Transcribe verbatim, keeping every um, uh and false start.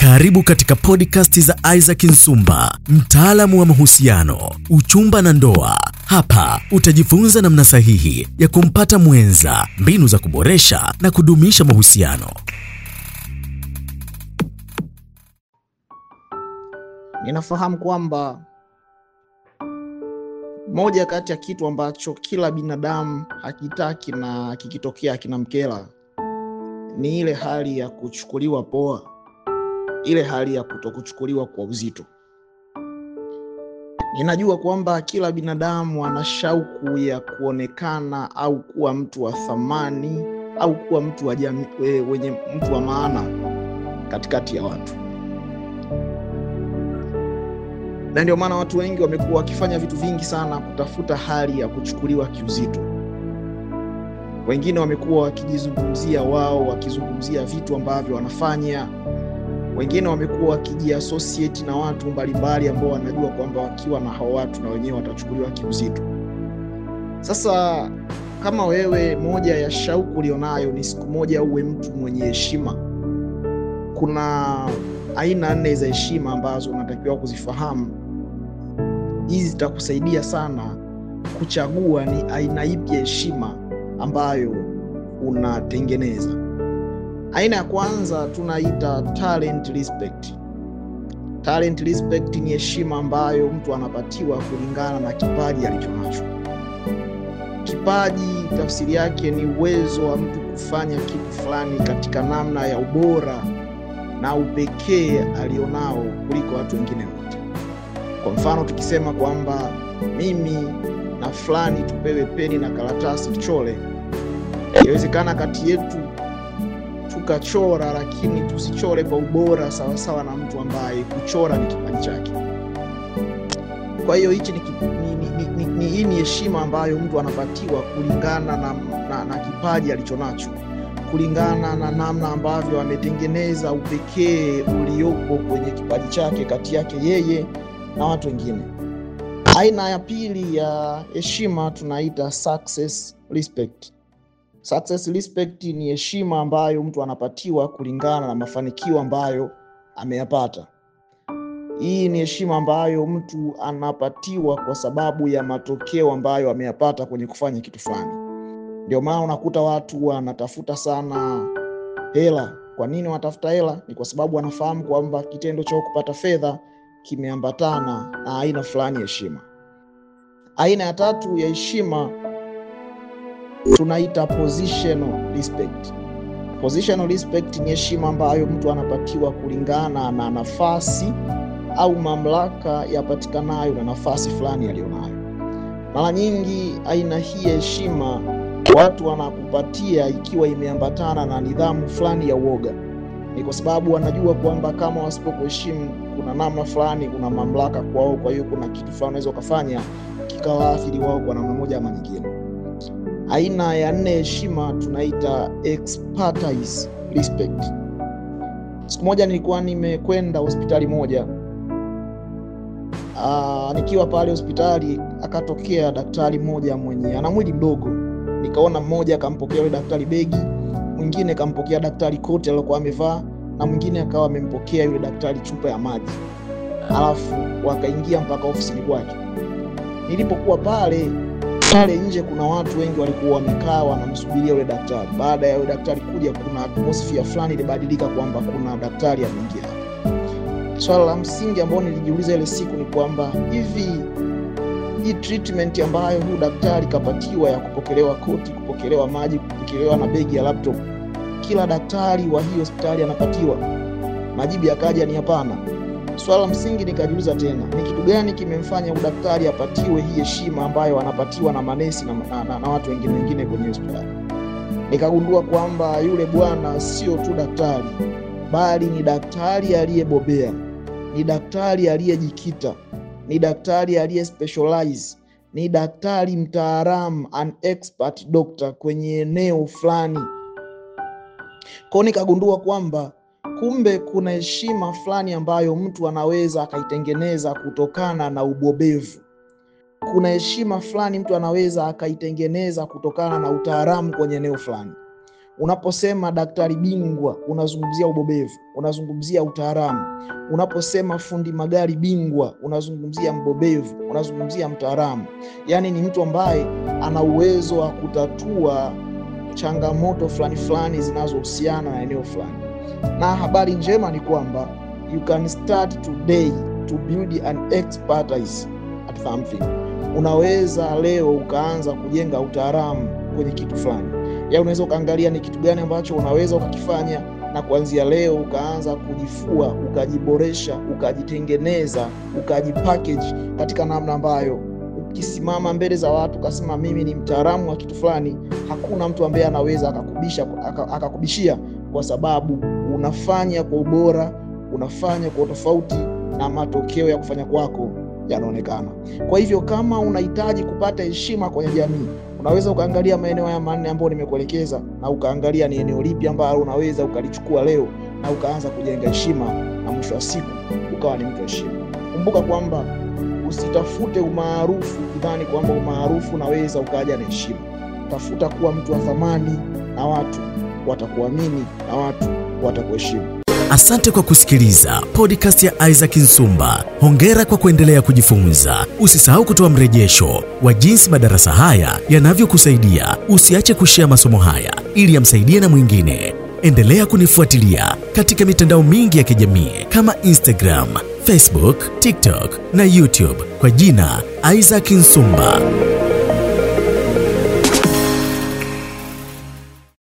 Karibu katika podcast za Isaac Nsumba, mtaalamu wa mahusiano, uchumba na ndoa. Hapa utajifunza namna sahihi ya kumpata mwenza, mbinu za kuboresha na kudumisha mahusiano. Ninafahamu kwamba moja kati ya kitu ambacho kila binadamu hakitaki na kikitokea kinamkera ni ile hali ya kuchukuliwa poa, ile hali ya kutokuchukuliwa kwa uzito. Ninajua kwamba kila binadamu ana shauku ya kuonekana au kuwa mtu wa thamani au kuwa mtu wa jamii, wenye mtu wa maana katikati ya watu. Na ndio maana watu wengi wamekuwa wakifanya vitu vingi sana kutafuta hali ya kuchukuliwa kiuzito. Wengine wamekuwa wakijizungumzia wao, wakizungumzia vitu ambavyo wanafanya. Wengine wamekuwa wakijiassociate na watu mbalimbali ambao wanajua kwamba wakiwa na hao watu na wenyewe watachukuliwa kiuzito. Sasa kama wewe moja ya shauku ulionayo ni siku moja uwe mtu mwenye heshima, kuna aina nne za heshima ambazo unatakiwa kuzifahamu. Hizi zitakusaidia sana kuchagua ni aina ipi ya heshima ambayo unatengeneza. Aina ya kwanza tunaita talent respect. Talent respect ni heshima ambayo mtu anapatiwa kulingana na kipaji alichonacho. Kipaji tafsiri yake ni uwezo wa mtu kufanya kitu fulani katika namna ya ubora na upekee alionao kuliko watu wengine wote. Kwa mfano tukisema kwamba mimi na fulani tupewe peni na karatasi tuchore, inawezekana kati yetu tukachora lakini tusichore kwa ubora sawa sawa na mtu ambaye kuchora ni kipaji chake. Kwa hiyo hichi ni ni, ni, ni, ni heshima ambayo mtu anapatiwa kulingana na, na, na kipaji alichonacho, kulingana na namna ambavyo ametengeneza upekee uliopo kwenye kipaji chake kati yake yeye na watu wengine. Aina ya pili ya heshima tunaita success respect. Success respect ni heshima ambayo mtu anapatiwa kulingana na mafanikio ambayo ameyapata. Hii ni heshima ambayo mtu anapatiwa kwa sababu ya matokeo ambayo ameyapata kwenye kufanya kitu fulani. Ndio maana unakuta watu wanatafuta sana hela. Kwa nini wanatafuta hela? Ni kwa sababu wanafahamu kwamba kitendo cha kupata fedha kimeambatana na aina fulani ya heshima. Aina ya tatu ya heshima tunaita positional respect. Positional respect ni heshima ambayo mtu anapatiwa kulingana na nafasi au mamlaka yapatikanayo na nafasi fulani alionayo. Mara nyingi aina hii ya heshima watu wanakupatia ikiwa imeambatana na nidhamu fulani ya uoga. Ni kwa sababu wanajua kwamba kama wasipokuheshimu kuna namna fulani, kuna mamlaka kwao, kwa hiyo kuna kitu fulani unaweza kufanya kikawaathiri wao kwa namna moja ama nyingine. Aina ya nne heshima tunaita expertise respect. Siku moja nilikuwa nimekwenda hospitali moja. Aa, nikiwa pale hospitali akatokea daktari mmoja mwenye ana mwili mdogo. Nikaona mmoja akampokea yule daktari begi, mwingine akampokea daktari koti alilokuwa amevaa, na mwingine akawa amempokea yule daktari chupa ya maji. Alafu wakaingia mpaka ofisini kwake. Nilipokuwa pale pale nje kuna watu wengi walikuwa wamekaa wanamsubiria yule daktari. Baada ya yule daktari kuja kuna atmosphere fulani ilibadilika kwamba kuna daktari ameingia hapa. Swala la msingi ambalo nilijiuliza ile siku ni kwamba hivi hii treatment ambayo huyu daktari kapatiwa ya kupokelewa koti, kupokelewa maji, kupokelewa na begi ya laptop, kila daktari wa hiyo hospitali anapatiwa? Majibu yakaja ni hapana. Swala msingi nikajiuliza tena, ni kitu gani kimemfanya udaktari apatiwe hii heshima ambayo anapatiwa na manesi na, na, na, na watu wengine wengine kwenye hospitali? Nikagundua kwamba yule bwana sio tu daktari, bali ni daktari aliyebobea, ni daktari aliyejikita, ni daktari aliye specialize, ni daktari mtaalamu, an expert doctor kwenye eneo fulani. Kwa nikagundua kwamba kumbe kuna heshima fulani ambayo mtu anaweza akaitengeneza kutokana na ubobevu. Kuna heshima fulani mtu anaweza akaitengeneza kutokana na utaalamu kwenye eneo fulani. Unaposema daktari bingwa, unazungumzia ubobevu, unazungumzia utaalamu. Unaposema fundi magari bingwa, unazungumzia mbobevu, unazungumzia mtaalamu. Yaani ni mtu ambaye ana uwezo wa kutatua changamoto fulani fulani zinazohusiana na eneo fulani. Na habari njema ni kwamba you can start today to build an expertise at something. Unaweza leo ukaanza kujenga utaalamu kwenye kitu fulani. Ya unaweza ukaangalia ni kitu gani ambacho unaweza ukakifanya, na kuanzia leo ukaanza kujifua, ukajiboresha, ukajitengeneza, ukajipackage katika namna ambayo ukisimama mbele za watu ukasema mimi ni mtaalamu wa kitu fulani, hakuna mtu ambaye anaweza akakubisha akakubishia, kwa sababu unafanya kwa ubora, unafanya kwa tofauti, na matokeo ya kufanya kwako yanaonekana. Kwa hivyo kama unahitaji kupata heshima kwenye jamii, unaweza ukaangalia maeneo haya manne ambayo nimekuelekeza, na ukaangalia ni eneo lipi ambalo unaweza ukalichukua leo na ukaanza kujenga heshima, na mwisho wa siku ukawa ni mtu heshima. Kumbuka kwamba usitafute umaarufu kidhani kwamba umaarufu unaweza ukaja na heshima. Tafuta kuwa mtu wa thamani, na watu watakuamini, na watu watakuheshimu. Asante kwa kusikiliza podcast ya Isaac Nsumba. Hongera kwa kuendelea kujifunza. Usisahau kutoa mrejesho wa jinsi madarasa haya yanavyokusaidia. Usiache kushare masomo haya ili yamsaidie na mwingine. Endelea kunifuatilia katika mitandao mingi ya kijamii kama Instagram, Facebook, TikTok na YouTube kwa jina Isaac Nsumba.